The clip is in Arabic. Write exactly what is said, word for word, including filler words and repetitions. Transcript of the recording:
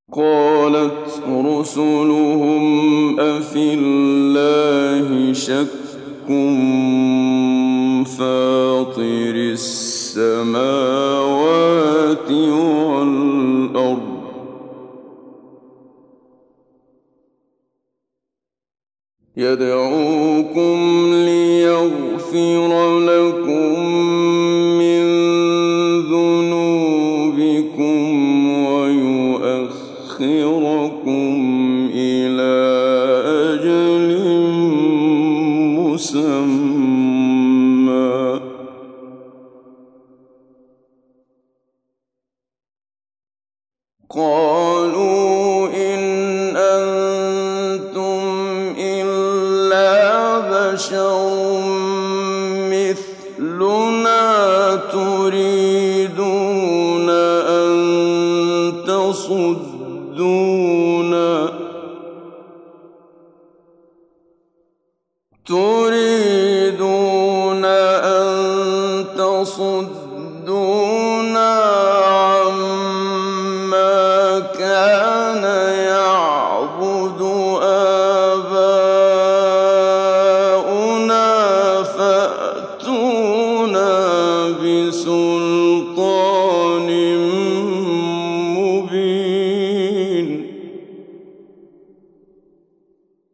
قالت رسلهم أفي الله شك فاطر السماوات والأرض يدعوكم ليغفر لكم من ذنوبكم ويؤخركم إلى أجل مسمى قالوا إن أنتم إلا بشر مثلنا تريدون أن تصدونا تريدون أن تصدونا عما كان يعبد آباؤنا فأتونا بسلطان